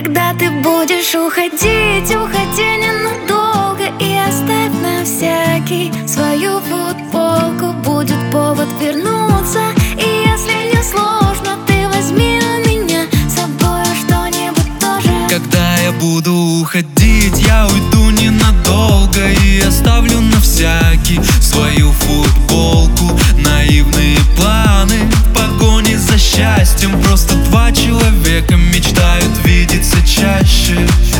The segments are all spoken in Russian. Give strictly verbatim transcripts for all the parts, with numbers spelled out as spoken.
Когда ты будешь уходить, уходи ненадолго и оставь на всякий свою футболку. Будет повод вернуться, и если не сложно, ты возьми у меня с собой что-нибудь тоже. Когда я буду уходить, я уйду ненадолго и оставлю на всякий свою футболку. Наивные планы в погоне за счастьем. Просто два человека мечтают видеться чаще.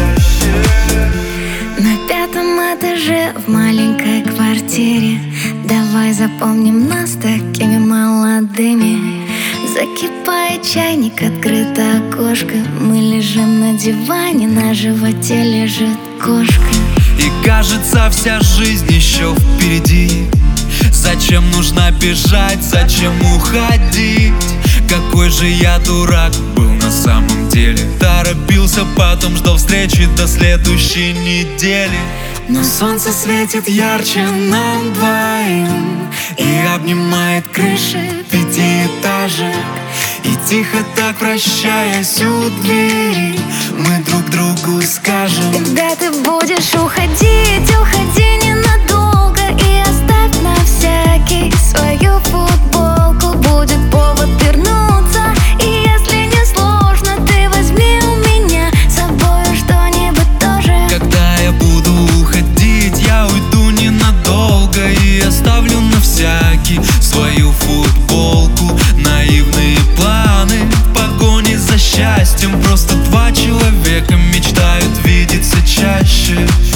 На пятом этаже в маленькой квартире давай запомним нас такими молодыми. Закипает чайник, открыто окошко. Мы лежим на диване, на животе лежит кошка. И кажется, вся жизнь еще впереди. Зачем нужно бежать, зачем уходить? Какой же я дурак был на самом деле. Торопился, потом ждал встречи до следующей недели. Но солнце светит ярче нам двоим и обнимает крыши пятиэтажек. И тихо так прощаясь у двери, мы друг другу скажем: когда ты будешь уходить, уходи ненадолго и оставь на всякий свою футболку. Будет повод вернуться, и если не сложно, ты возьми у меня с собой что-нибудь тоже. Когда я буду уходить, я уйду ненадолго и оставлю на всякий свою футболку. Наивные планы в погоне за счастьем. Просто два человека мечтают видеться чаще.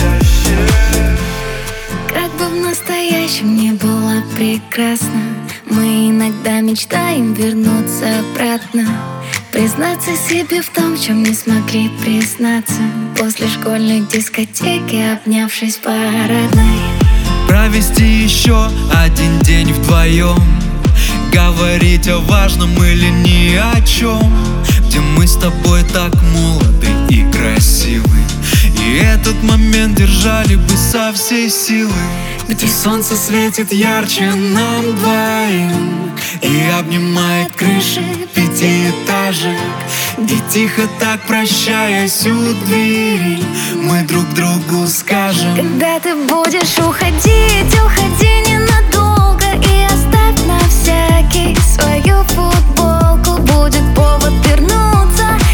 Как бы в настоящем не было прекрасно, мы иногда мечтаем вернуться обратно. Признаться себе в том, в чем не смогли признаться после школьной дискотеки, обнявшись в парадной. Провести еще один день вдвоем, говорить о важном или ни о чем, где мы с тобой так молоды и красивы, и этот момент держали бы со всей силы. Где солнце светит ярче нам двоим и обнимает крыши пятиэтажек. Где тихо так прощаясь у двери, мы друг другу скажем: когда ты будешь уходить, уходи ненадолго и оставь на всякий свою футболку. Будет повод вернуться,